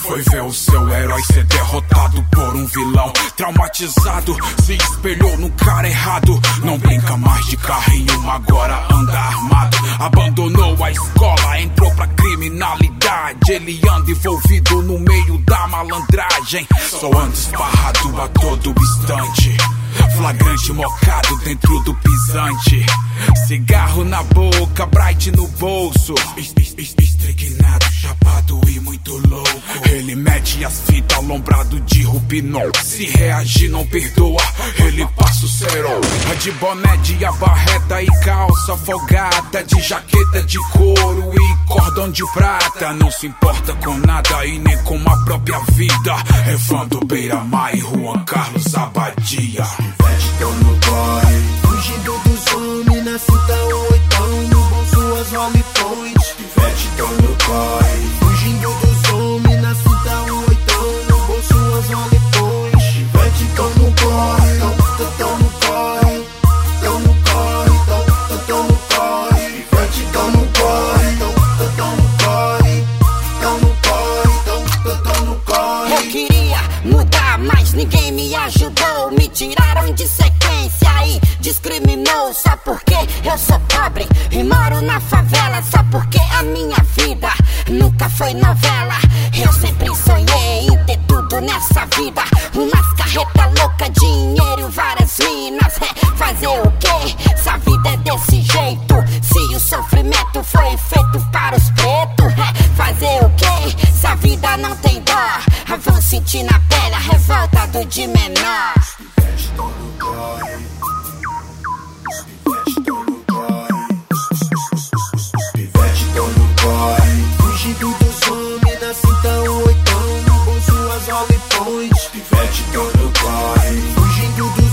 Foi ver o seu herói ser derrotado por um vilão. Traumatizado, se espelhou no cara errado. Não brinca mais de carrinho, agora anda armado. Abandonou a escola, entrou pra criminalidade. Ele anda envolvido no meio da malandragem. Só anda esparrado a todo instante. Flagrante mocado dentro do pisante. Cigarro na boca, Bright no bolso. Estrignado, chapado e muito louco. Ele mete as fitas alombrado de Rupinol. Se reagir não perdoa, ele passa o cerol. De boné de abarreta e calça folgada, de jaqueta de couro e cordão de prata. Não se importa com nada e nem com a própria vida. Evandro Beira-Mar e Juan Carlos Abadia. Estão no corre, fugindo dos homens, na cinta um oitão, no bolso as Rolling Points. Pivete tão no corre, fugindo dos homens, na cinta um oitão, no bolso as Rolling Points. Pivete tão no corre, tão no corre, tão no corre, tão no corre. Pivete tão no corre, tão no corre, tão no corre, tão no corre. Eu queria mudar, mas ninguém me ajudou. Me tiraram de sequência e discriminou. Só porque eu sou pobre e moro na favela. Só porque a minha vida nunca foi novela. Eu sempre sonhei em ter tudo nessa vida. Umas carreta louca, dinheiro, várias minas. Fazer o quê? Se a vida é desse jeito. Se o sofrimento foi feito para os pretos. Fazer o quê? Se a vida não tem dó. Vão sentir na pele a revolta do de menor. Estão no corre, estão no corre, pivete tão no corre, fugindo dos homens, na cinta um oitão, no bolso as Rolling Points. Pivete tão no corre, fugindo dos